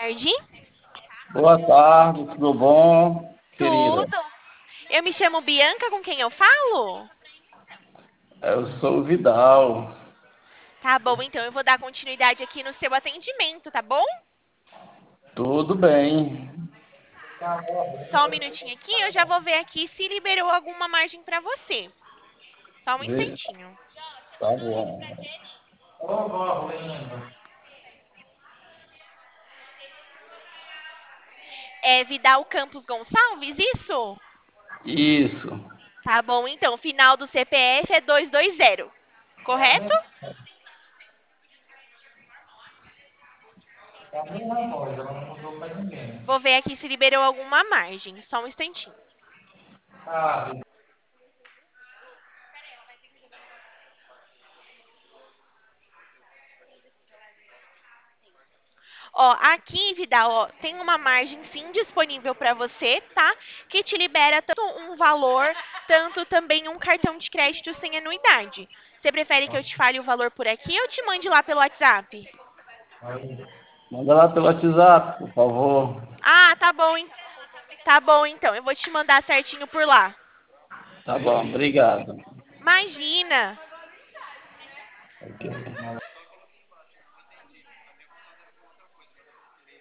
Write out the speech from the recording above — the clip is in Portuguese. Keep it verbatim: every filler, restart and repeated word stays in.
tarde. Boa tarde, tudo bom, querida? Tudo. Eu me chamo Bianca, com quem eu falo? Eu sou o Vidal. Tá bom, então eu vou dar continuidade aqui no seu atendimento, tá bom? Tudo bem? Só um minutinho aqui, eu já vou ver aqui se liberou alguma margem para você. Só um Vê- instantinho. Tá bom. É Vidal Campos Gonçalves, isso? Isso. Tá bom, então. Final do C P F é duzentos e vinte, correto? Vou ver aqui se liberou alguma margem. Só um instantinho. Ó, aqui, Vidal, ó, tem uma margem sim disponível para você, tá? Que te libera tanto um valor, tanto também um cartão de crédito sem anuidade. Você prefere que eu te fale o valor por aqui ou te mande lá pelo WhatsApp? Manda lá pelo WhatsApp, por favor. Ah, tá bom, hein? Tá bom então. Eu vou te mandar certinho por lá. Tá bom, obrigado. Imagina.